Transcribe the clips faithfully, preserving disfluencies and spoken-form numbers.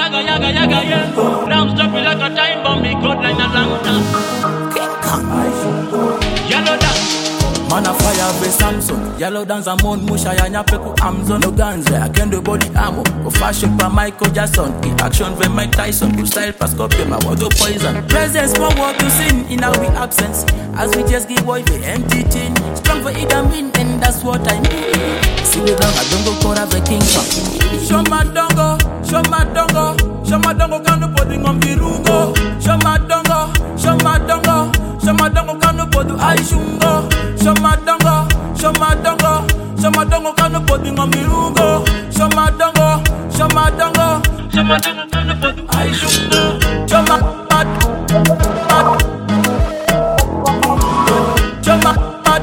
yaga, yaga, yaga, yeah. Now I'm dropping like a time bomb, me good like a long time. Yellow dance. Man a fire be Samsung. Yellow dance a mon musha ya nyapeku Amazon. No guns I can do body ammo. Go fashion pa Michael Jackson. In action with Mike Tyson. Go style pass copy my water poison. Presence more work to sing in our absence. As we just give away the empty tin. Strong for it and win, and that's what I mean. See me down, I don't go call up the king song. Show my dongo, show my dongo. Show my dongo kanu putting on virungo. Show my dongo, show my dongo. Show my dongo kanu podu aishungo. Show my dongo, show my dongo. Show my dongo kanu putting on virungo. Show my dongo, show my dongo. Show my dongo kanu podu aishungo. Show my bad, bad. Show my bad,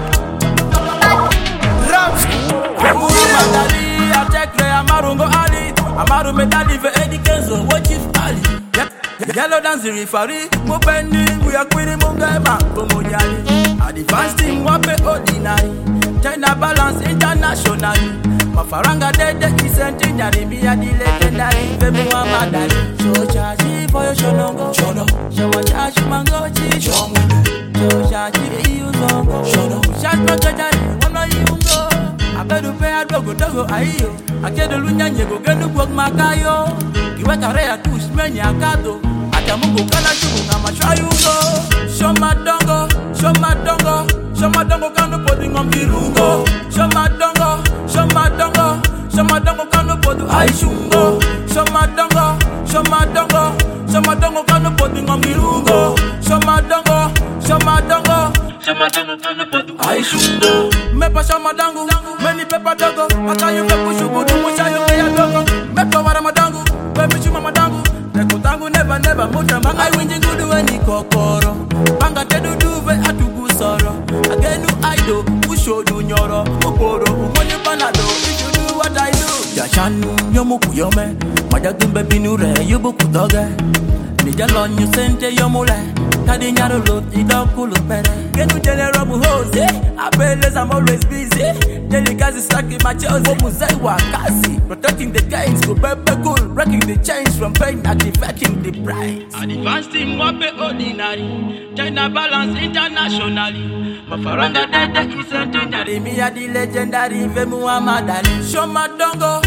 raps. Remuru madali, atekle amarungo ali. Amaru medali ve edikenzo, what if ali? Yellow dance the referee, mo pendi, we are quitting mungema, komonyali. Advance team wape ordinary, China balance internationally. Mafaranga dede kisentinari, me a the legendary, Femi wa madali. So charge for your shonongo, shono. Show charge mango chi, shono. Show charge you zongo, shono. Charge mango one you go. I better pay a dogo dogo ayo. I get the lunya nyego genu bog makayo. Kiwe karea tush menya kato. Atamungo kana chunga mashayungo. Show my dongo, show my dongo. Show my dongo kanu putting on virungo. Show my dongo, show my dongo. Show my dongo kanu podu aishungo. Show my dongo, show my dongo. Show my dongo kanu putting on virungo. Show my dongo, show my dongo. Show my dongo kanu podu aishungo. Mepa show my dongo, many pepper dogo. Makayu pepu shubudu mushayo ya dogo. Mepa wara madangu, pepe shuma madangu. Nekutangu never never muta manga winji gudu weni kokoro. Banga tedu duve atugu soro. Agenu aido, ushodu nyoro. Okoro, umonye panado, if you do what I do. Yashanu, yomu kuyome. Majagumbe binure, yubu kudoge. Nijalon you sente yomule. Kadi nyaro lot, idokulu pere. Genu jene robu hose. Abeles, I'm always busy. Delicacy stacking my choice. Muzai wakasi. Protecting the gains, go pepe cool. Breaking the chains from pain, activating the price. Advance team wape ordinary. China balance internationally. Mafaranga dede kisentinari. Me a the legendary, Femi wa madali. Show my dongo.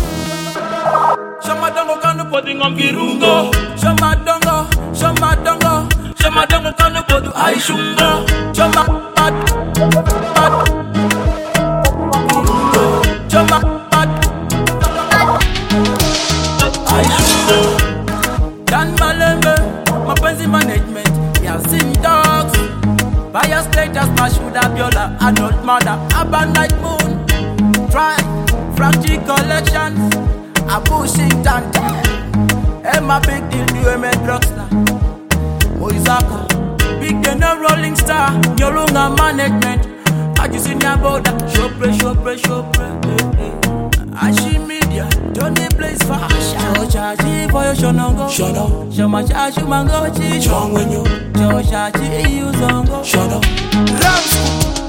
Show my dongo kanu putting on virungo. Show my dongo, show my dongo. Show my dongo kanu podu aishungo. Show my bad, bad. Show my bad, aishungo. Dan Malembe, my pensi management. We have seen dogs. Fire status, mash with Abiola. Arnold mother, Abba Night Moon. Try, Franchi collections. A pushing tank. Emma big deal, do a man rockstar. Moizaka, big then a rolling star. Yorunga management. I just in your border. Show pre, show pre, show pre. Ashi media, don't they place for Asha. Show charge for your shonongo. Shono. Show my charge you mango chi. Chong when you. Show charge you zongo. Shono. Rams.